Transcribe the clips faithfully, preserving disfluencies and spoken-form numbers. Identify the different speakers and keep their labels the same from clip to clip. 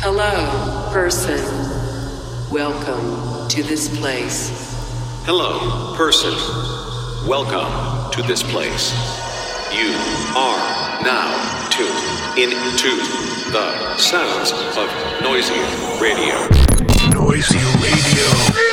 Speaker 1: Hello, person. Welcome to this place.
Speaker 2: Hello, person. Welcome to this place. You are now tuned into the sounds of Noisy Radio.
Speaker 3: Noisy Radio.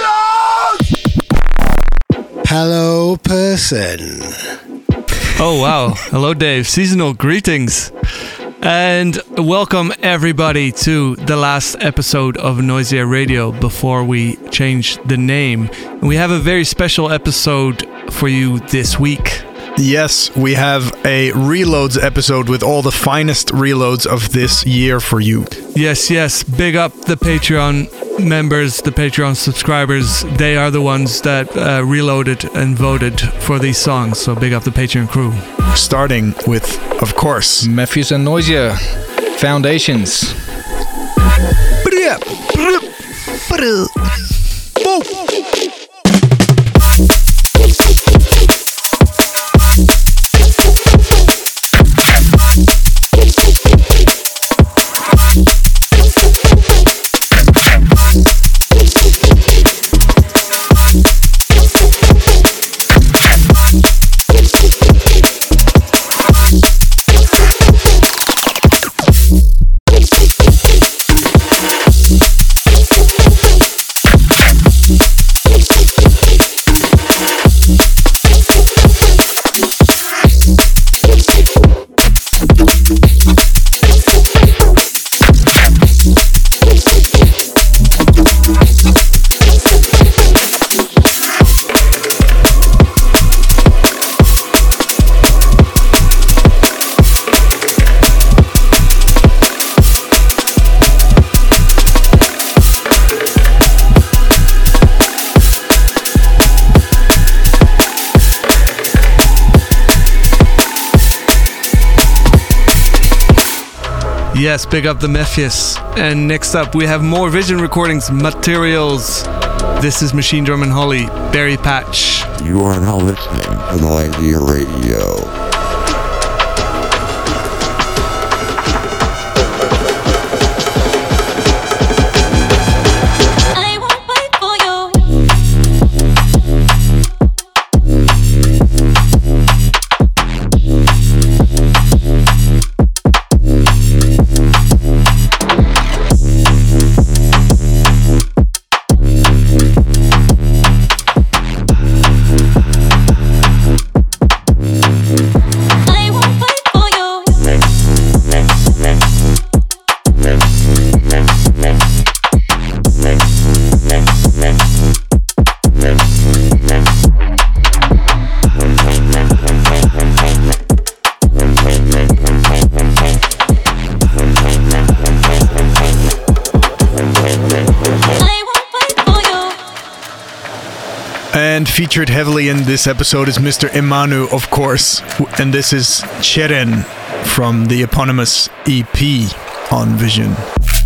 Speaker 4: Hello, person.
Speaker 5: Oh, wow. Hello, Dave. Seasonal greetings. And welcome, everybody, to the last episode of Noisia Radio before we change the name. And we have a very special episode for you this week.
Speaker 3: Yes, we have a Reloads episode with all the finest reloads of this year for you.
Speaker 5: Yes, yes. Big up the Patreon members, the Patreon subscribers. They are the ones that uh, reloaded and voted for these songs. So big up the Patreon crew.
Speaker 3: Starting with, of course,
Speaker 6: Mefjus and Noisia Foundations.
Speaker 5: Yes, big up the Mefjus. And next up, we have more Vision Recordings materials. This is Machine Drum and Holly, Berry Patch.
Speaker 7: You are now listening to Noisia Radio.
Speaker 3: And featured heavily in this episode is Mister Emanu, of course. And this is Cheren from the eponymous E P on Vision.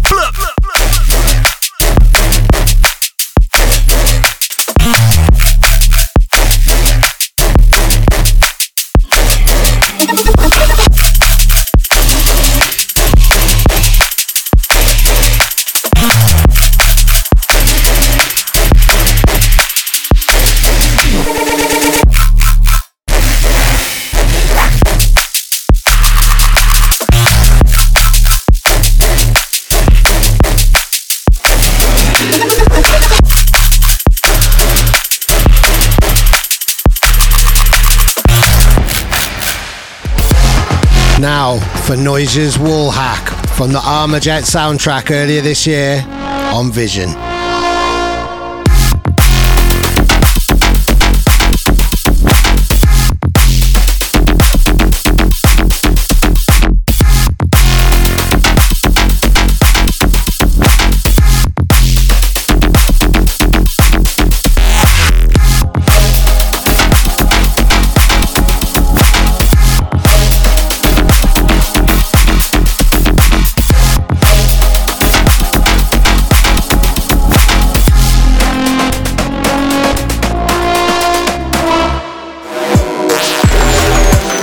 Speaker 4: Now for Noisia's Wall Hack from the Armajet soundtrack earlier this year on Vision.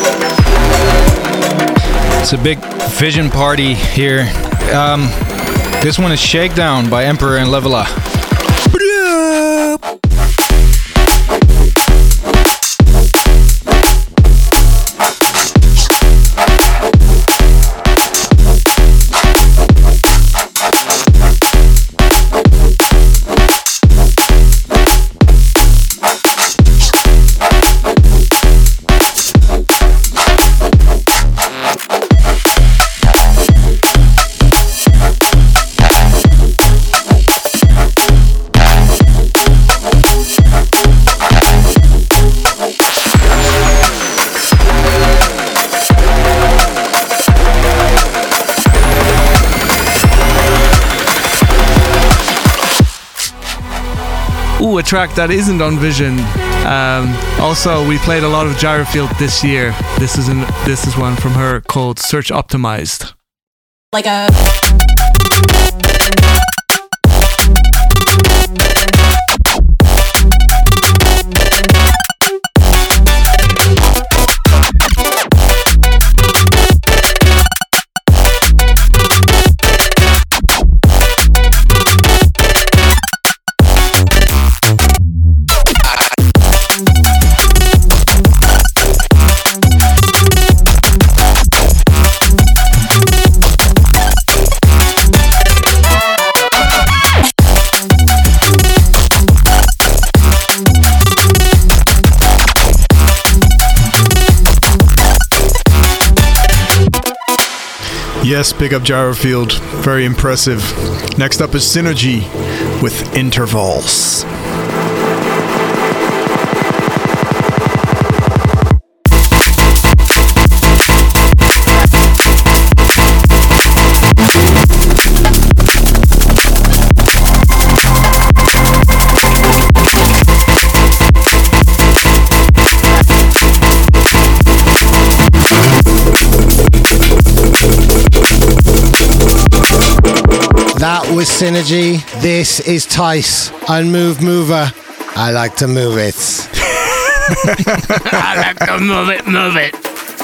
Speaker 6: It's a big Vision party here. Um, This one is Shakedown by Emperor and Levela.
Speaker 5: Ooh, a track that isn't on Vision. Um, also, we played a lot of Gyrofield this year. This is an, this is one from her called Search Optimized.
Speaker 8: Like a...
Speaker 3: Yes, big up Gyrofield. Very impressive. Next up is Synergy with Intervals.
Speaker 4: That was Synergy. This is Tice on Move Mover. I like to move it.
Speaker 5: I like to move it, move it.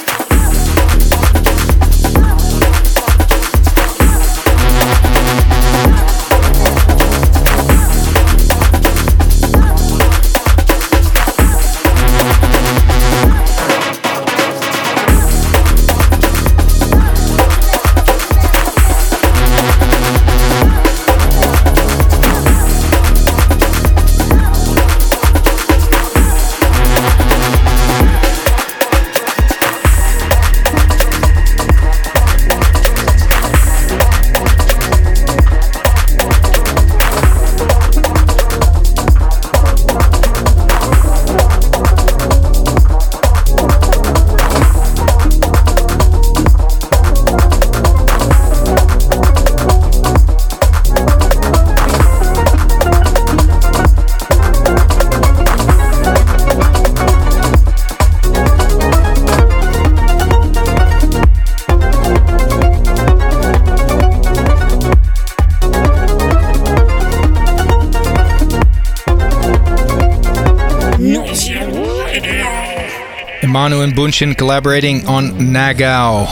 Speaker 6: Manu and Bunshin collaborating on Nagao.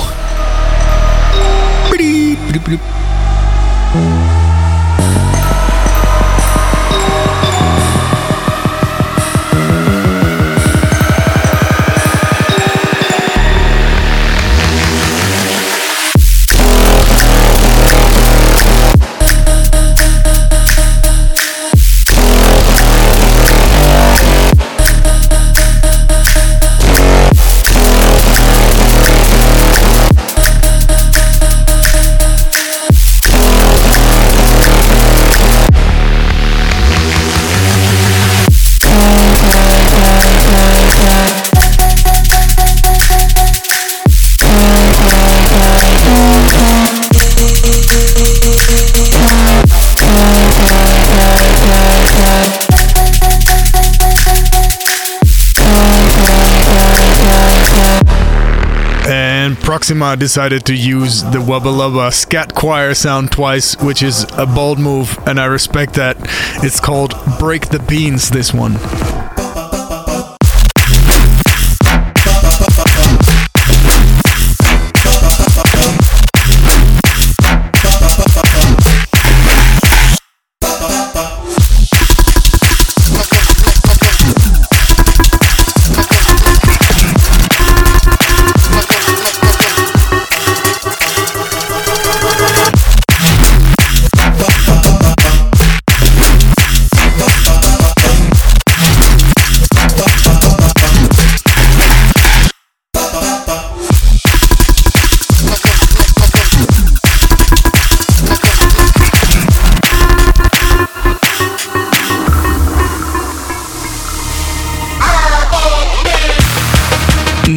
Speaker 3: Proxima decided to use the Wubba Lubba scat choir sound twice, which is a bold move, and I respect that. It's called Break the Beans, this one.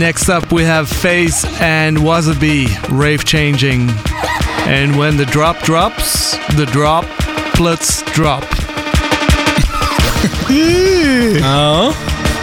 Speaker 5: Next up, we have Face and Wasabi, Rave Changing. And when the drop drops, the droplets drop.
Speaker 6: Oh.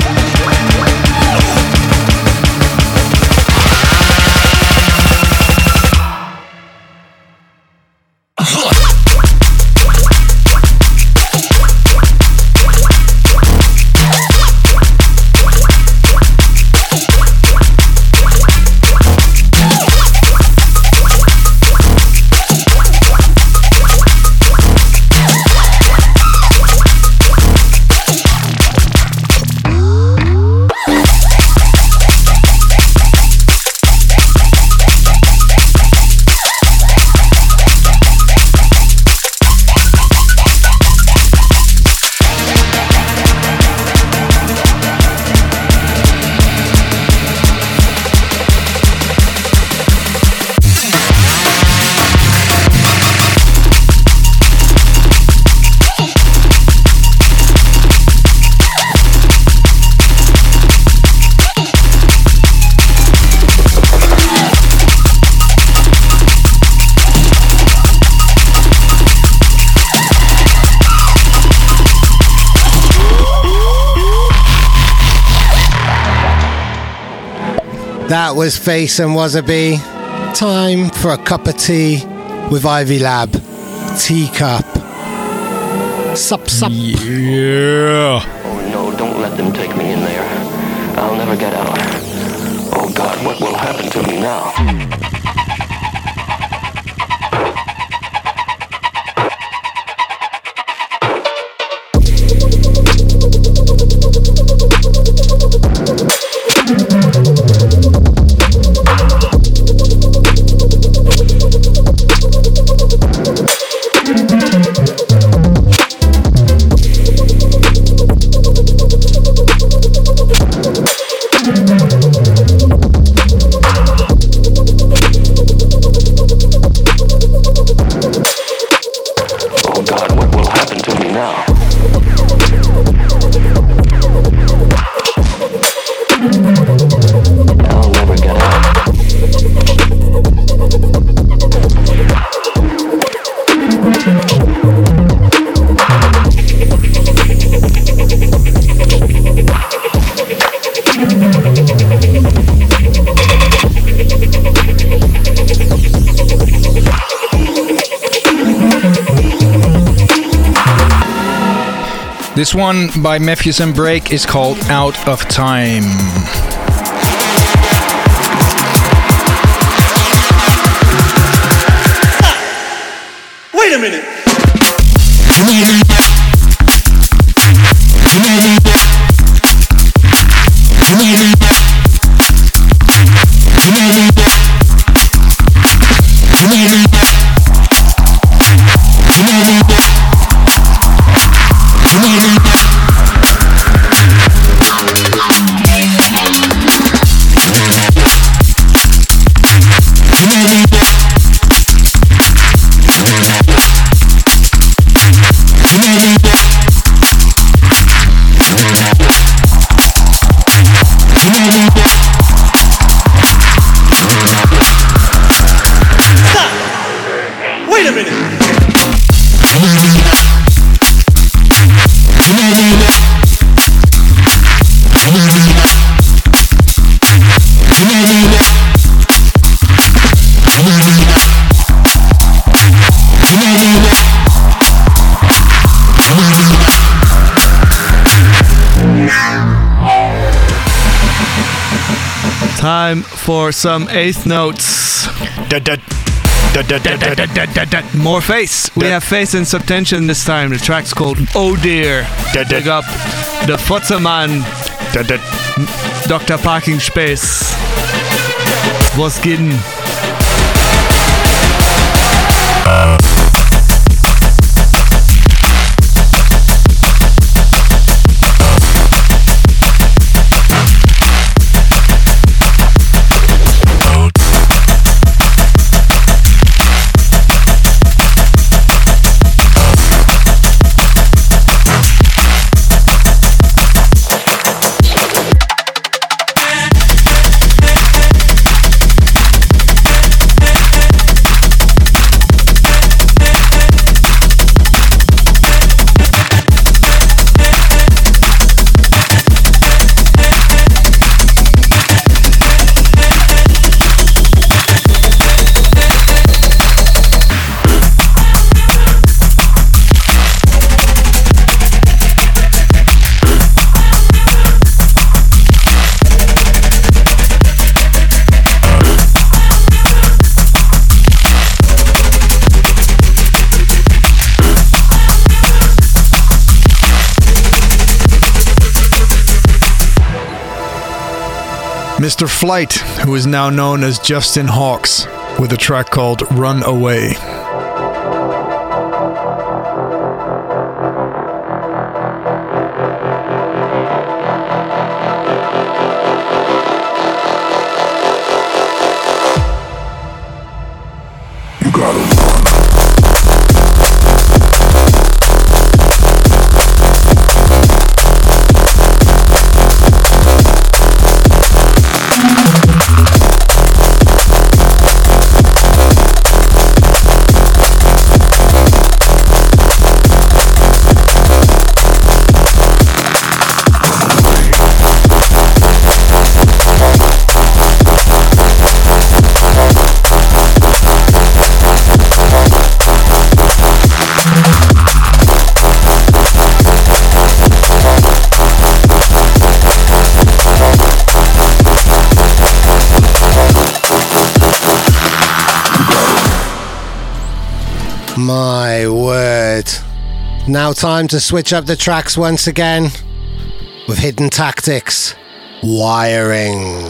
Speaker 4: That was Face and Wasabi. Time for a cup of tea with Ivy Lab. Teacup. Sup, sup.
Speaker 6: Yeah.
Speaker 8: Oh no, don't let them take me in there. I'll never get out. Oh God, what will happen to me now?
Speaker 6: This one by Matthews and Break is called Out of Time.
Speaker 9: Ah, wait a minute.
Speaker 5: Time for some eighth notes.
Speaker 3: Da, da, da, da, da, da, da, da, da.
Speaker 5: More Face. We have Face and Subtension this time. The track's called Oh Dear.
Speaker 3: Da, da.
Speaker 5: Big up the Futterman.
Speaker 3: Da, da.
Speaker 5: Doctor Parking Space. Was gehen?
Speaker 3: Mister Flight, who is now known as Justin Hawks, with a track called Run Away.
Speaker 4: My word. Now time to switch up the tracks once again with Hidden Tactics, Wiring.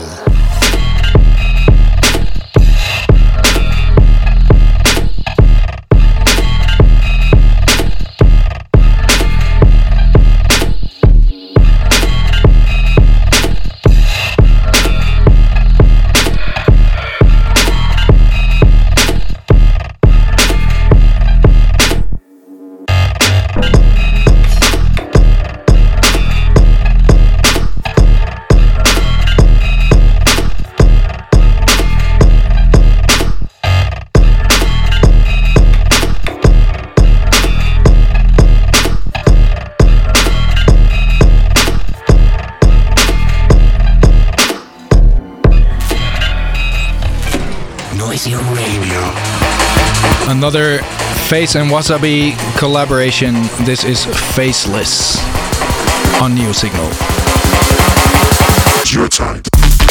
Speaker 6: Another Face and Wasabi collaboration. This is Faceless on New Signal.
Speaker 7: It's your time.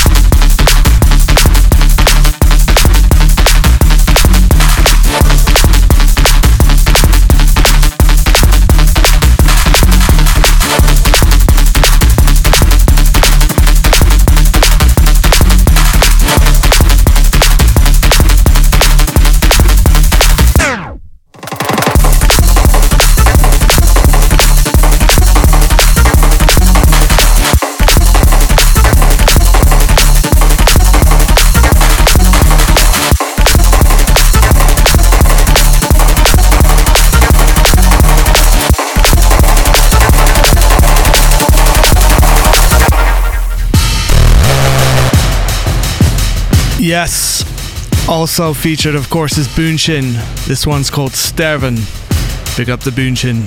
Speaker 5: Yes. Also featured, of course, is Boonshin. This one's called Sterven. Pick up the Boonshin.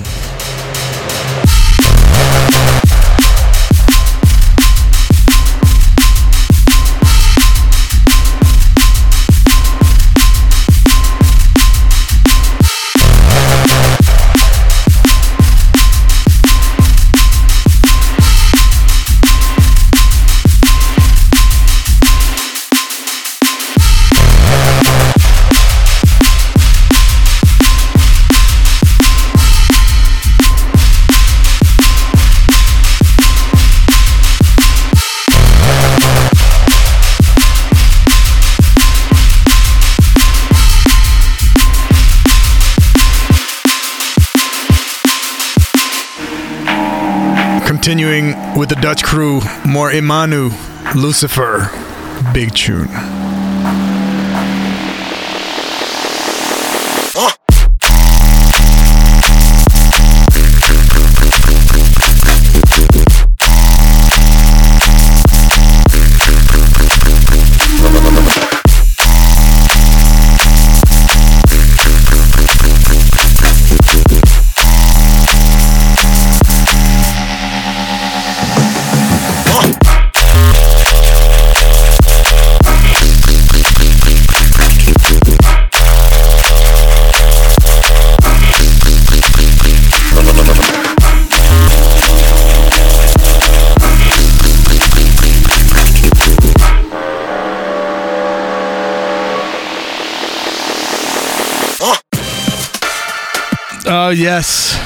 Speaker 3: Continuing with the Dutch crew, more Imanu, Lucifer, big tune.
Speaker 5: Oh, yes.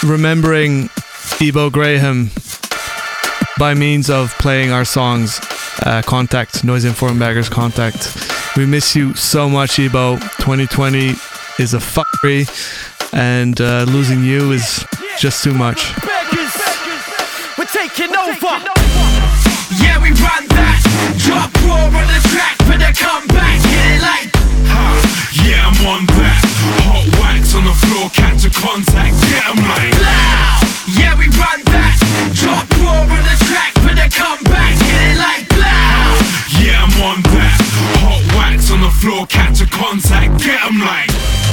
Speaker 5: Remembering Ebo Graham by means of playing our songs uh, contact, Noise Informbaggers contact. We miss you so much, Ebo. twenty twenty is a fuckery, and uh, losing you is just too much.
Speaker 10: We're taking over. Yeah, we run that. Drop raw on the track for the comeback. Get it like, huh? Yeah, I'm on that. Hot wax on the floor, catch a contact. Get 'em like, loud. Yeah, we run that. Drop raw on the track for the comeback. Get it like, loud. Yeah, I'm on that. Hot wax on the floor, catch a contact. Get 'em like.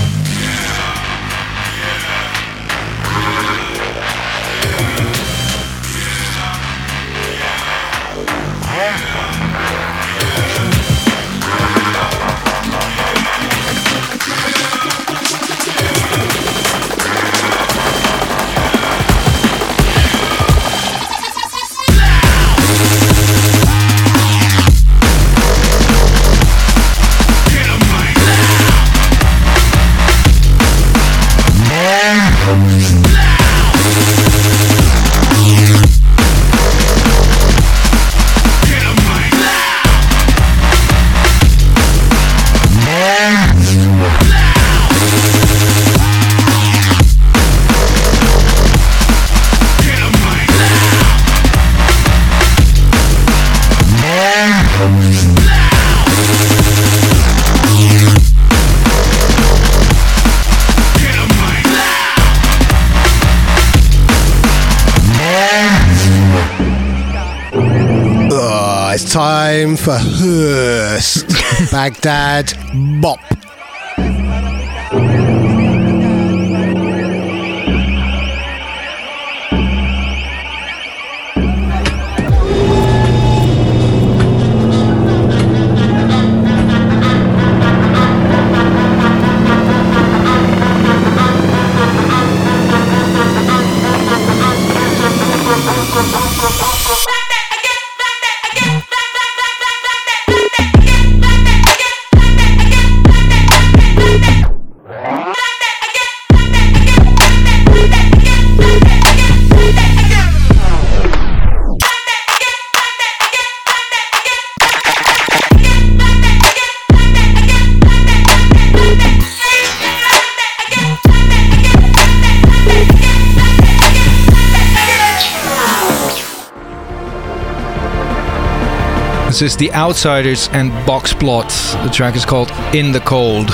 Speaker 4: It's time for Hurst Baghdad Bop.
Speaker 6: This is The Outsiders and Box Plot. The track is called In the Cold.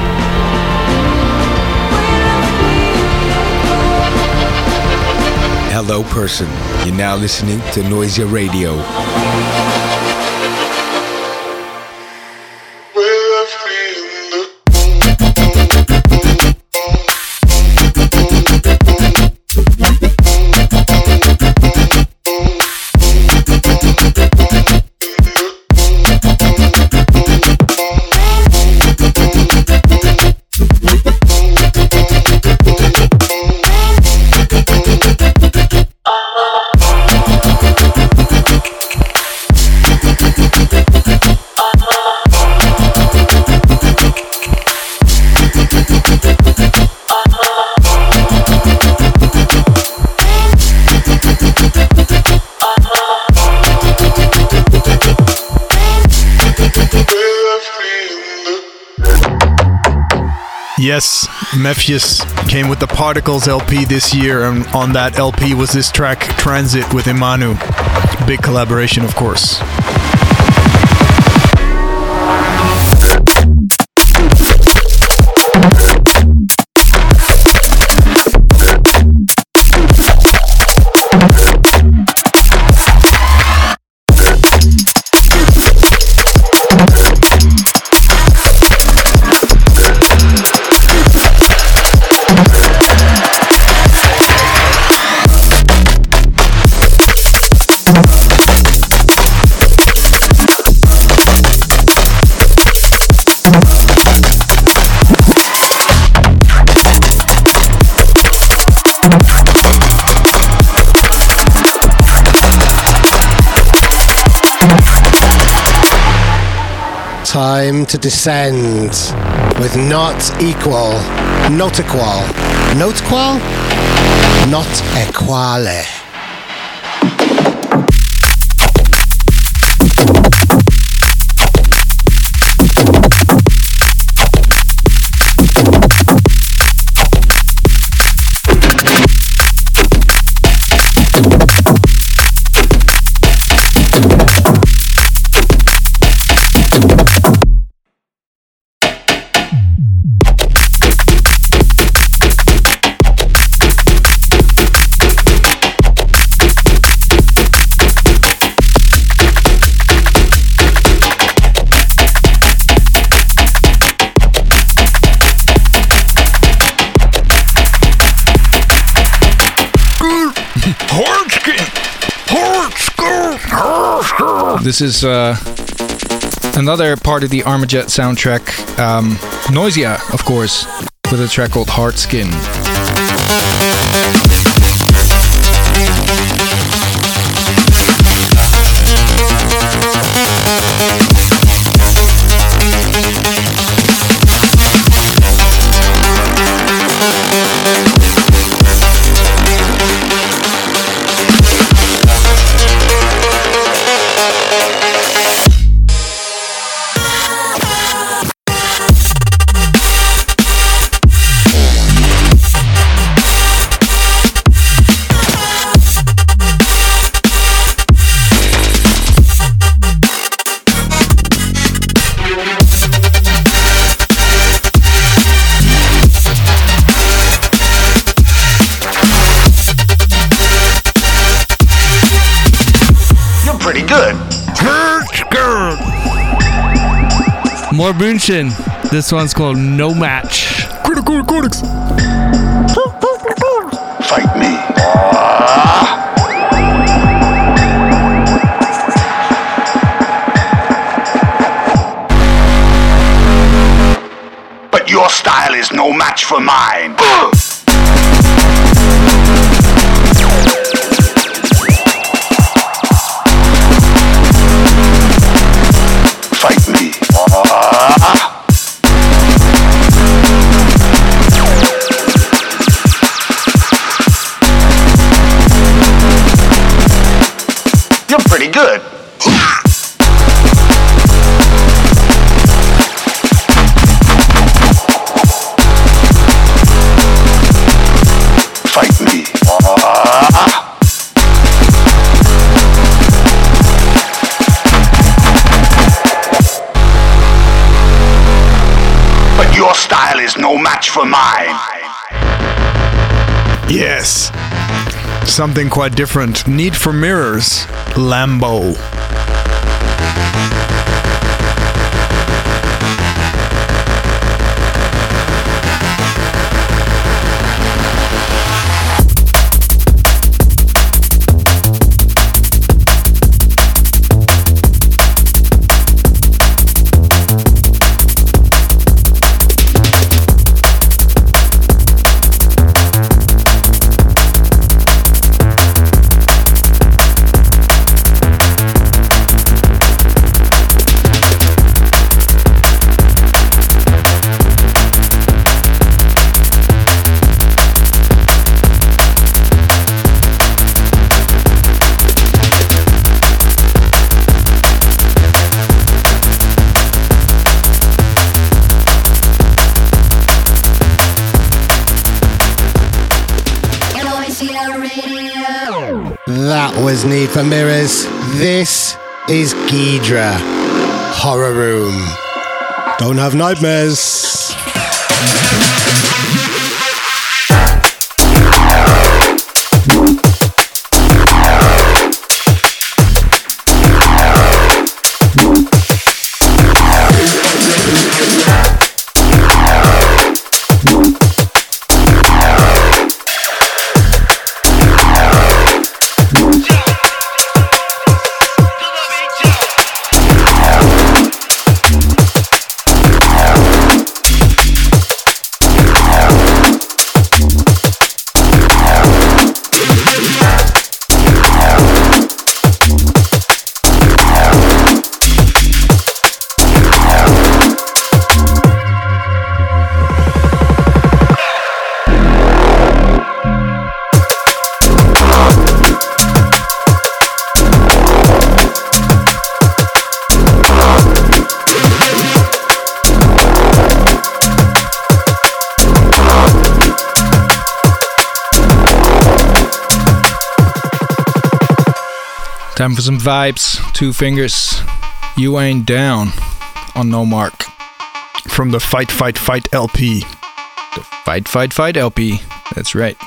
Speaker 11: Hello, person. You're now listening to Noisia Radio.
Speaker 3: Yes, Mephius came with the Particles L P this year, and on that L P was this track Transit with Imanu. Big collaboration, of course.
Speaker 4: Time to descend with not equal, not equal, not equal, not equale.
Speaker 6: This is uh, another part of the Armajet soundtrack. Um, Noisia, of course, with a track called Hard Skin.
Speaker 5: More München. This one's called No Match.
Speaker 3: Critical recordings.
Speaker 12: Fight me. But your style is no match for mine. Fight me. You're pretty good. Fight me. But your style is no match for mine.
Speaker 3: Yes. Something quite different. Need for Mirrors. Lambo.
Speaker 4: That was Need for Mirrors. This is Ghidra. Horror Room. Don't have nightmares.
Speaker 6: Time for some vibes. Two Fingers. You Ain't Down on No Mark.
Speaker 3: From the Fight Fight Fight L P.
Speaker 6: The Fight Fight Fight L P. That's right.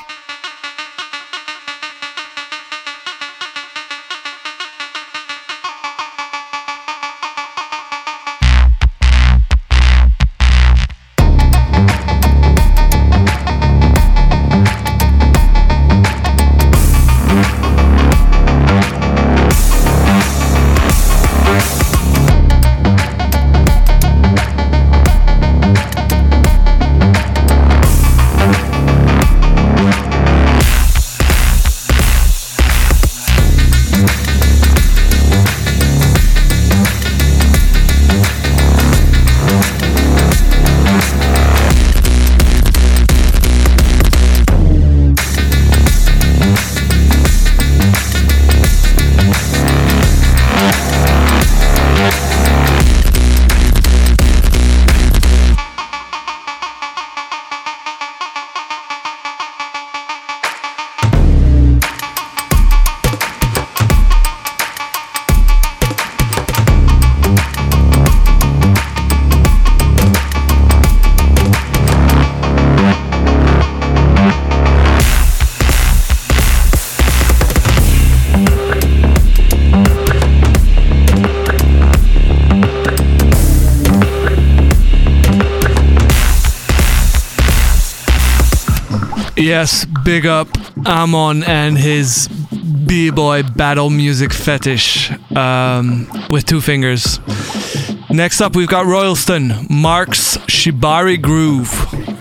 Speaker 5: Yes, big up Amon and his b-boy battle music fetish um, with two fingers. Next up, we've got Royalston, Mark's Shibari Groove.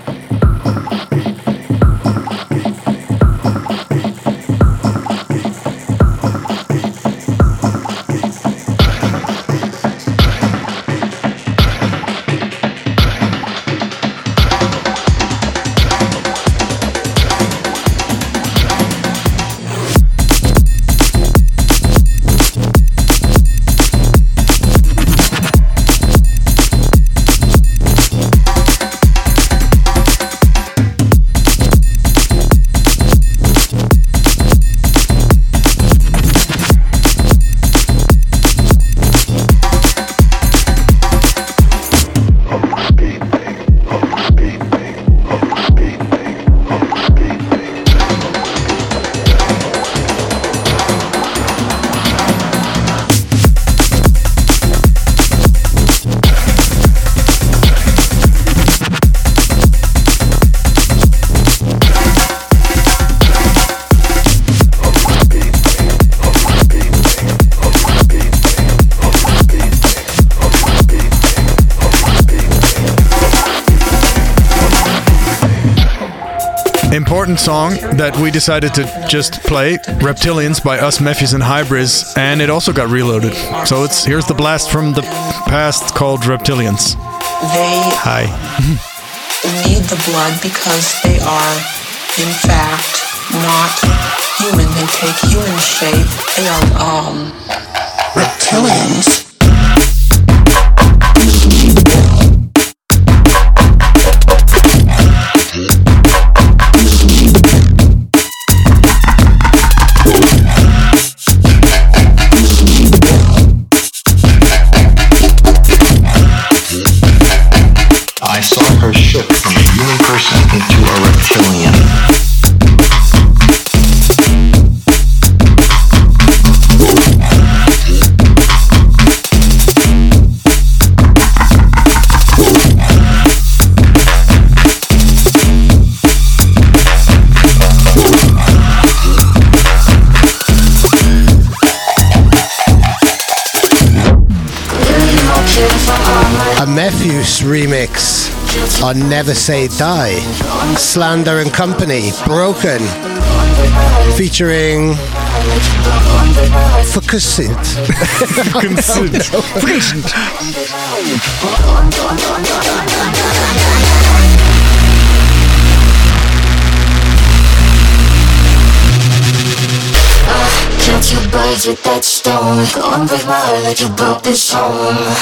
Speaker 3: Important song that we decided to just play, Reptilians by Us, Mephies and Hybrids, and it also got reloaded. So it's here's the blast from the past called Reptilians.
Speaker 13: They
Speaker 3: Hi.
Speaker 13: need the blood because they are, in fact, not human. They take human shape. They are, um, reptilians.
Speaker 14: I saw her shift from a human person into a reptilian.
Speaker 4: A Mephius remix on Never Say Die. Slander and Company, Broken, featuring Fukusid.
Speaker 3: Fukusid.
Speaker 15: Can't you bite with that stone? Go and break my heart like you broke this home.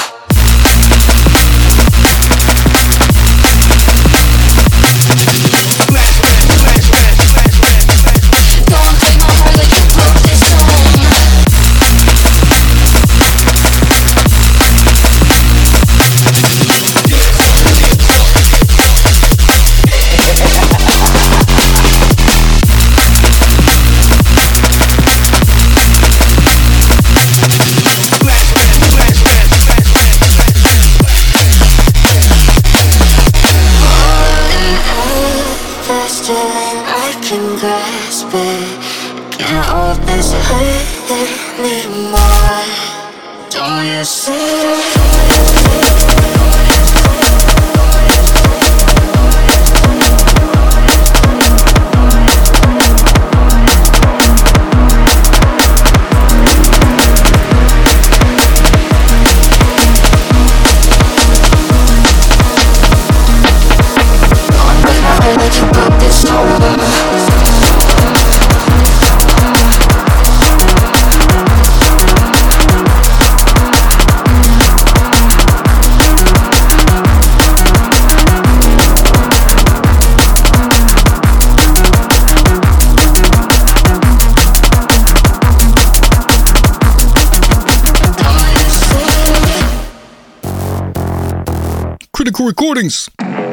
Speaker 6: Critical Recordings.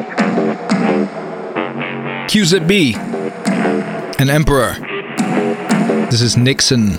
Speaker 6: Q Z B and Emperor. This is Nixon.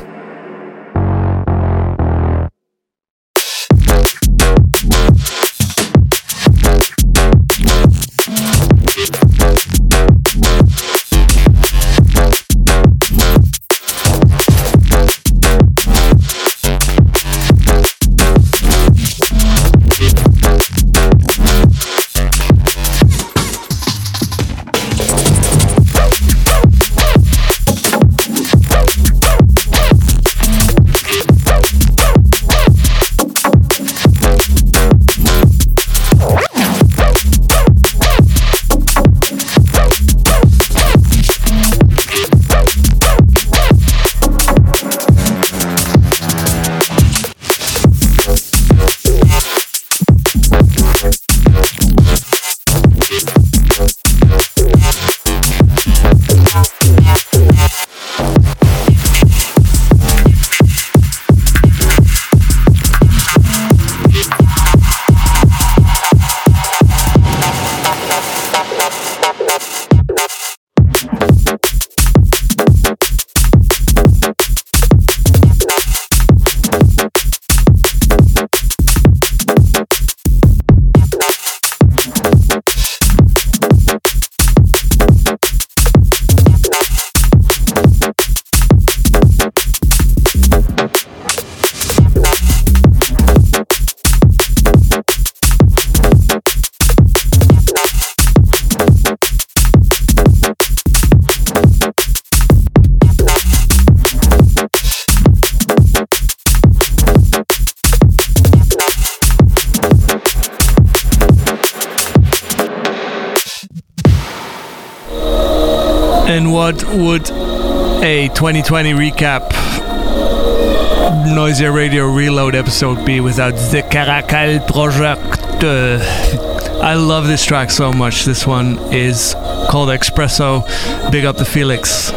Speaker 5: And what would a twenty twenty recap Noisia Radio Reload episode be without the Caracal Project? Uh, I love this track so much. This one is called Espresso. Big up to Felix.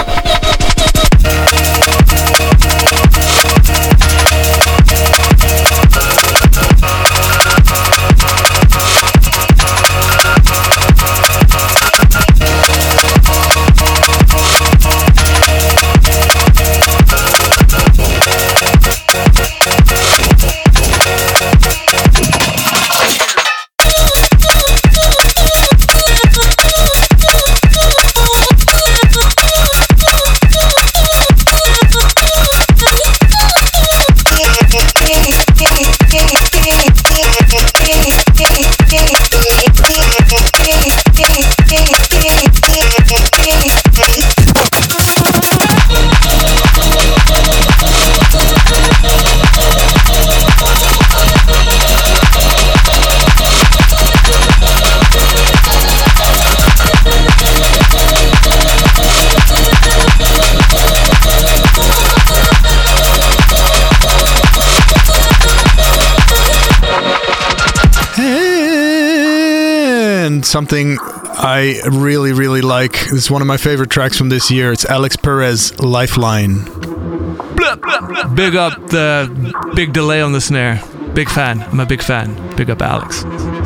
Speaker 3: Something I really, really like. This is one of my favorite tracks from this year. It's Alex Perez, Lifeline.
Speaker 5: Big up the big delay on the snare. Big fan. I'm a big fan. Big up Alex.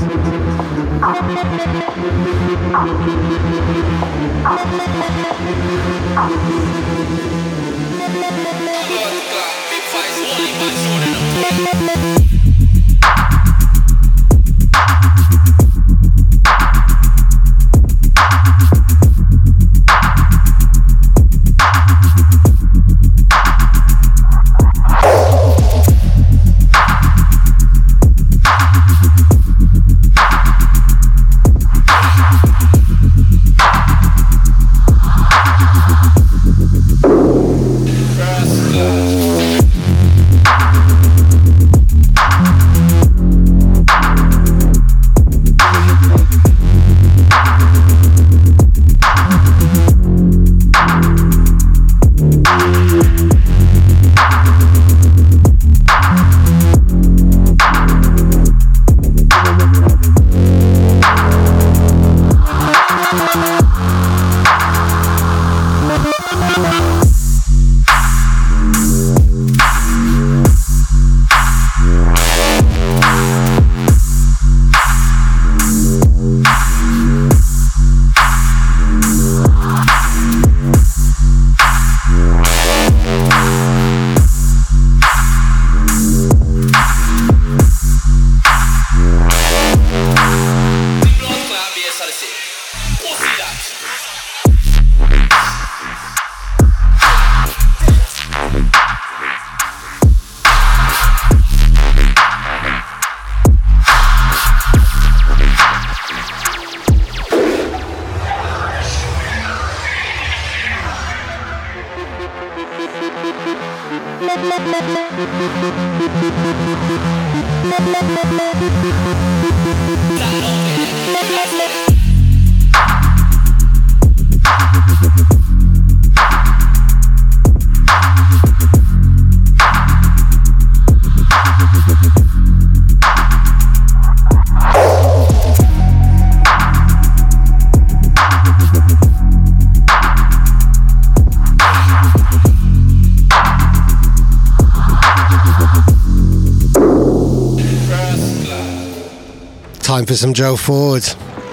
Speaker 4: Time for some Joe Ford.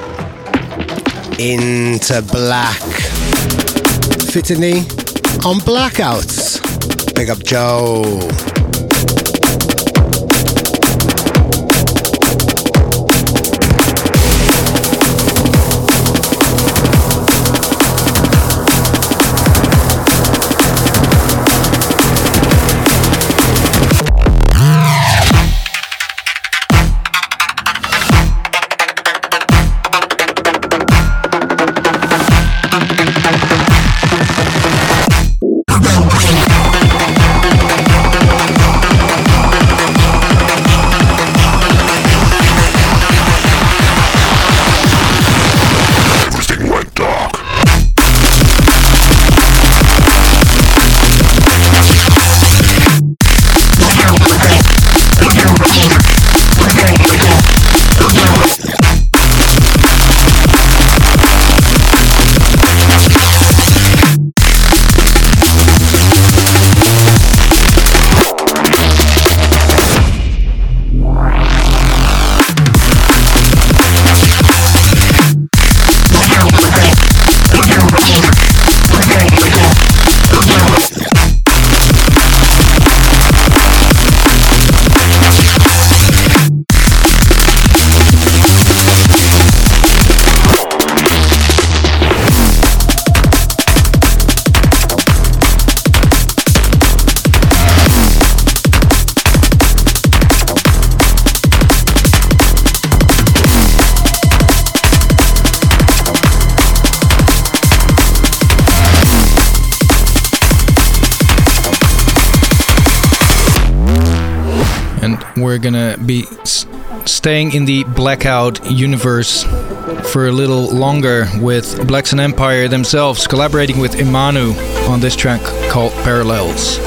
Speaker 4: Into Black. Fittany on Blackouts. Big up Joe.
Speaker 6: and we're gonna be s- staying in the Blackout universe for a little longer with Black Sun Empire themselves collaborating with Imanu on this track called Parallels.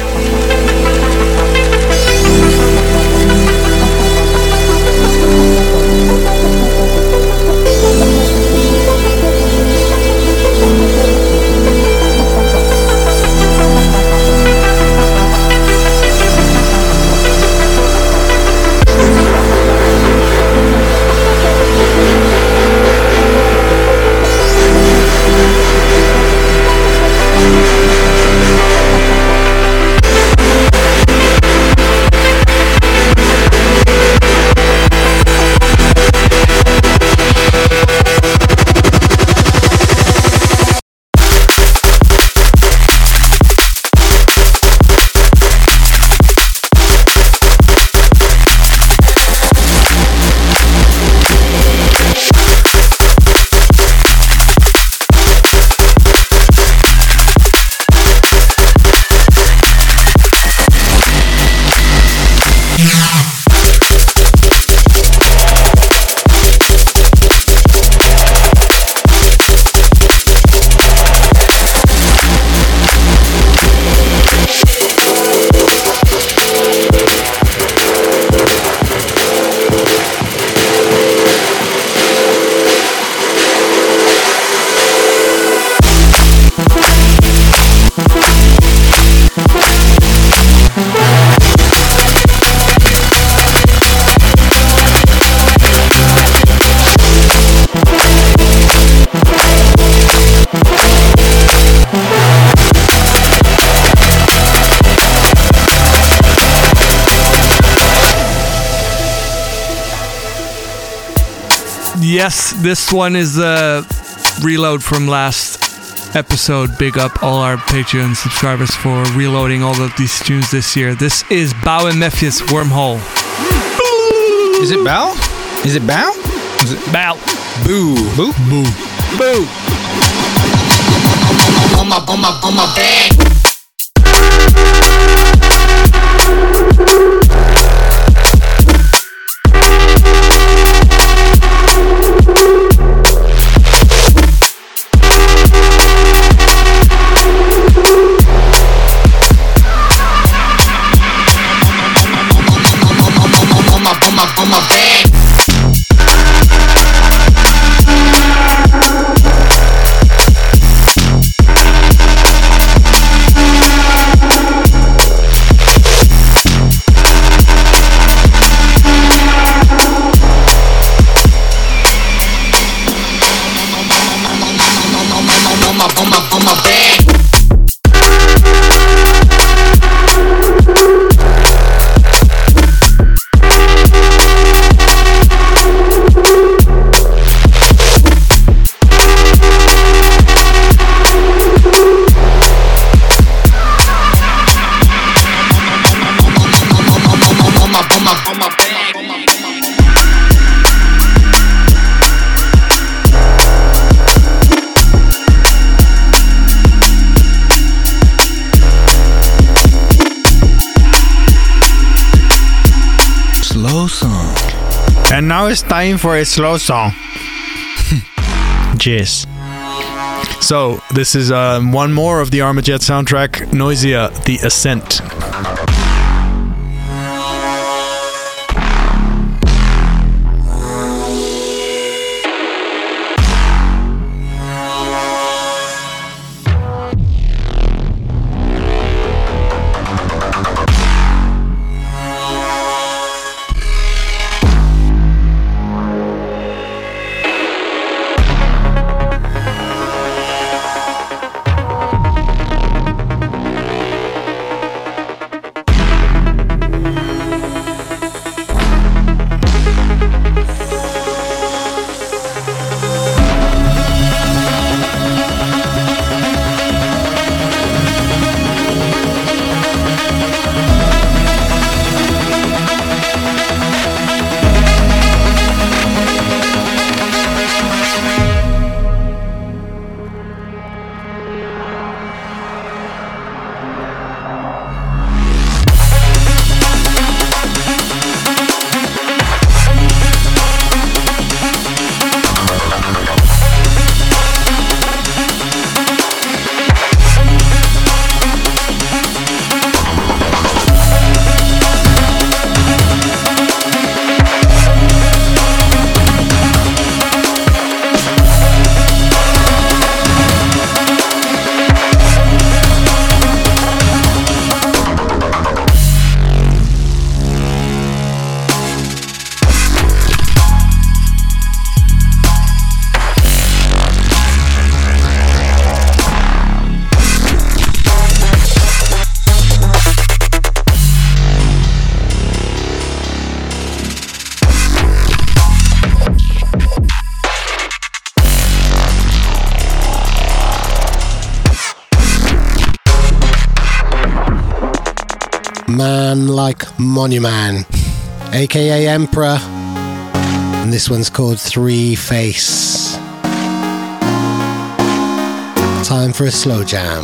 Speaker 5: Yes, this one is a reload from last episode. Big up all our Patreon subscribers for reloading all of these tunes this year. This is Bow and Mephius Wormhole.
Speaker 6: Is it Bow? Is it Bow? Is it
Speaker 5: Bow?
Speaker 6: Boo. Boo?
Speaker 5: Boo. Boo.
Speaker 15: On my, on my, on my bag. On my bag.
Speaker 3: And now it's time for a slow song. Jizz. So, this is um, one more of the Armajet soundtrack, Noisia, The Ascent.
Speaker 4: Man Like Monuman, aka Emperor. And this one's called Three Face. Time for a slow jam.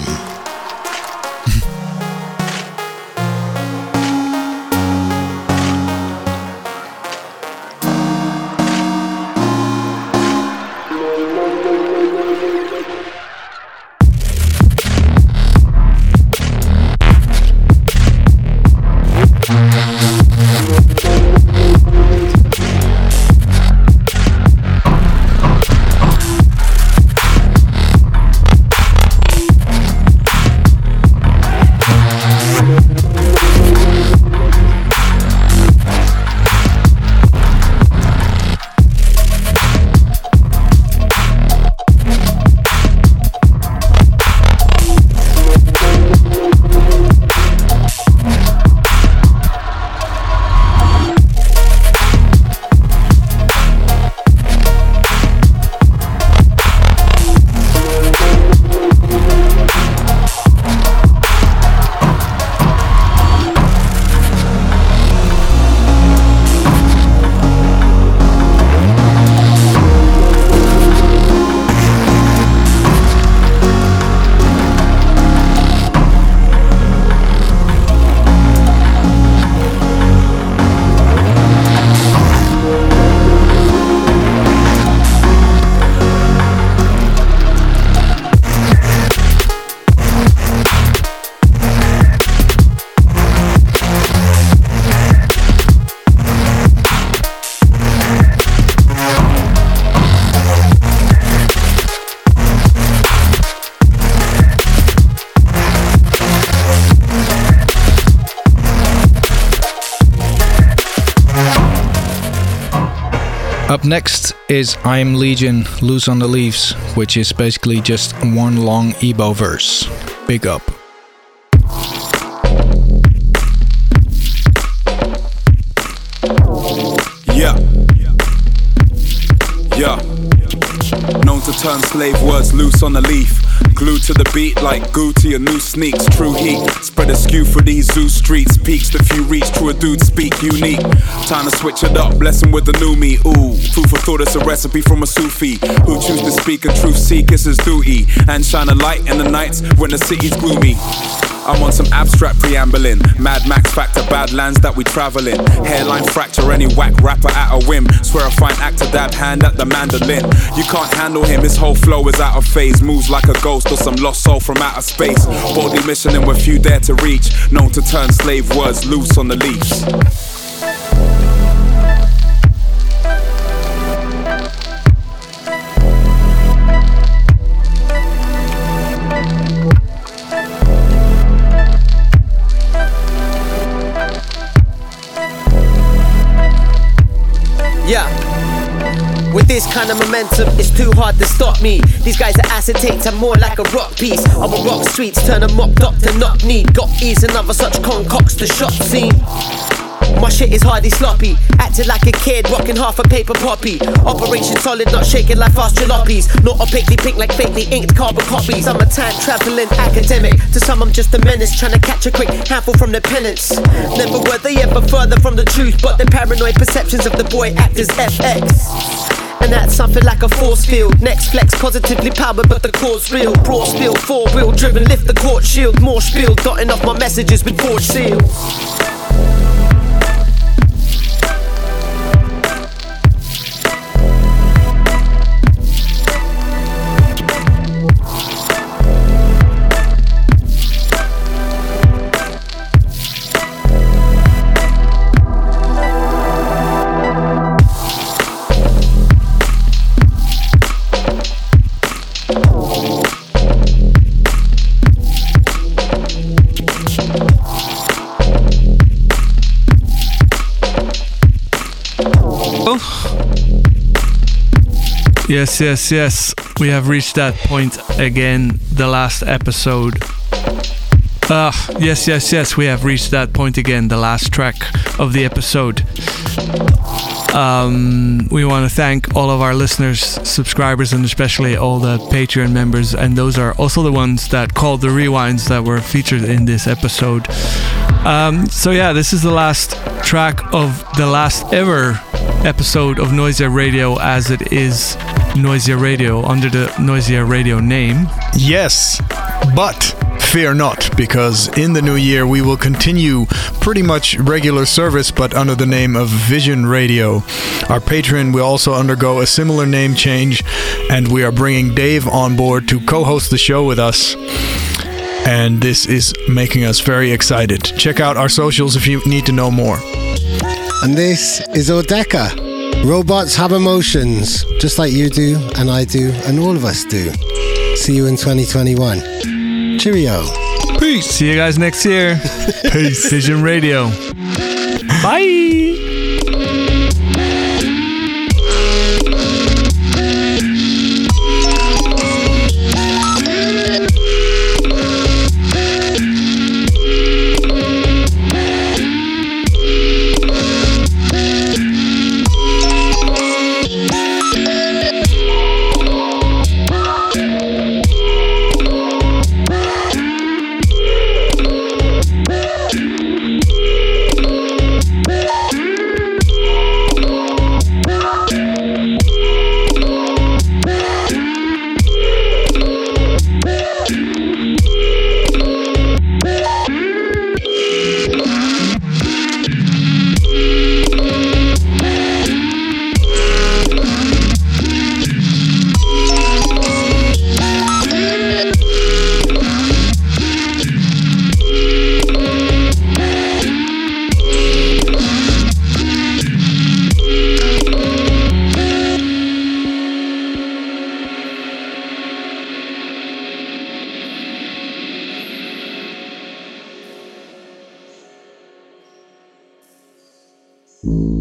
Speaker 6: Up next is I Am Legion, Loose on the Leaves, which is basically just one long Ebo verse. Big up.
Speaker 16: Yeah. Yeah. Known to turn slave words loose on the leaf. Glued to the beat like goo to your new sneaks. True heat, spread a skew for these zoo streets. Peaks the few reach, true a dude speak unique. Time to switch it up, blessing with the new me. Ooh, food for thought, it's a recipe from a Sufi who choose to speak and truth seek is his duty. And shine a light in the nights when the city's gloomy. I'm on some abstract preambling. Mad Max factor, bad lands that we travel in. Hairline fracture, any whack rapper at a whim. Swear a fine actor, dab hand at the mandolin. You can't handle him, his whole flow is out of phase. Moves like a ghost or some lost soul from outer space. Boldly missioning with few dare to reach. Known to turn slave words loose on the leaves.
Speaker 17: Yeah. With this kind of momentum, it's too hard to stop me. These guys are acetates, I'm more like a rock piece. I'm a rock streets, turn a mop doctor, knock need. Got ease and other such concocts the shop scene. My shit is hardly sloppy. Acting like a kid, rocking half a paper poppy. Operation solid, not shaking like fast jalopies. Not opaquely pink like fakely inked carbon copies. I'm a time traveling academic. To some I'm just a menace, trying to catch a quick handful from the penance. Never were they ever further from the truth, but the paranoid perceptions of the boy act as F X. And that's something like a force field. Next flex, positively powered, but the core's real. Broad spill, four wheel driven, lift the court shield. More spiel, dotting off my messages with forged seals.
Speaker 5: Yes, yes, yes. We have reached that point again. The last episode Uh, yes, yes, yes, we have reached that point again, the last track of the episode. Um, we want to thank all of our listeners, subscribers, and especially all the Patreon members, and those are also the ones that called the rewinds that were featured in this episode. Um, so yeah, this is the last track of the last ever episode of Noisia Radio, as it is Noisia Radio under the Noisia Radio name.
Speaker 3: Yes, but fear not, because in the new year we will continue pretty much regular service, but under the name of Vision Radio. Our Patreon will also undergo a similar name change, and we are bringing Dave on board to co-host the show with us. And this is making us very excited. Check out our socials if you need to know more.
Speaker 4: And this is Odeka. Robots have emotions, just like you do, and I do, and all of us do. See you in twenty twenty-one. Cheerio.
Speaker 5: Peace. See you guys next year. Peace. Vision Radio. Bye.
Speaker 7: Mm.